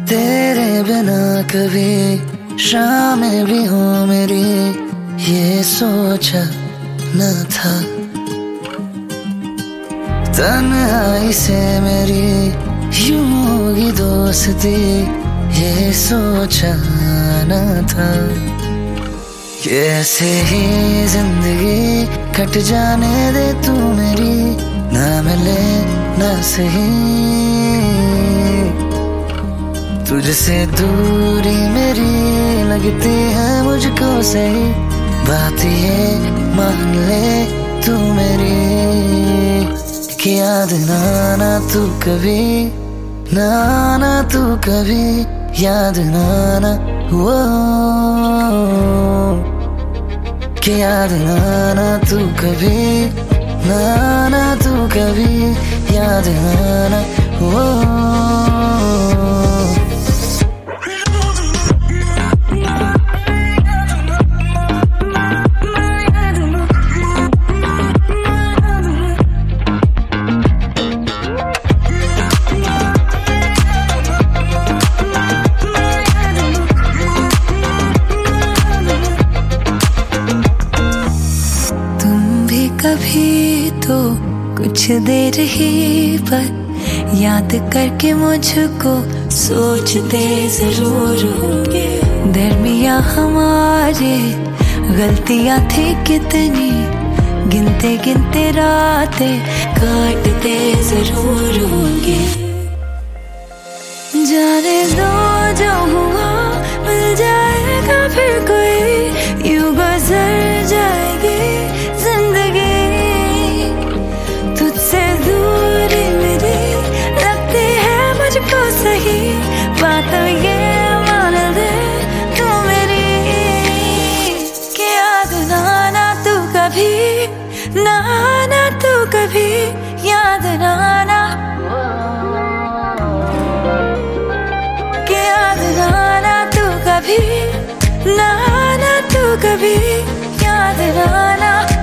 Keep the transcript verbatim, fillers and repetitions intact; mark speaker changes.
Speaker 1: तेरे बिना कभी शाम भी हो मेरी, ये सोचा न था। तन्हाई से मेरी यूं होगी दोस्ती, ये सोचा न था। कैसे ही जिंदगी कट जाने दे तू मेरी, ना मिले ना सही। तुझसे दूरी मेरी लगती है मुझको सही, बात ये मान ले तू मेरी। कि याद ना आना तू कभी, ना आना तू कभी, याद ना आना वो। कि याद ना आना तू कभी, ना आना तू कभी, याद ना आना वो।
Speaker 2: कभी तो कुछ देर ही पर याद करके मुझको सोचते जरूर होंगे। दरमिया हमारे गलतियां थी कितनी, गिनते गिनते रातें काटते जरूर होंगे। जाने दो जो हुआ मिल जाएगा फिर कोई, यूं गुजर जाएगी जिंदगी। तुझसे दूरी मेरी लगती है मुझको सही, बात ये मान ले तू मेरी। कि याद ना आना तू कभी, ना आना तू कभी, याद ना आना। कि याद ना आना तू कभी, ना आना तू कभी, याद ना आना।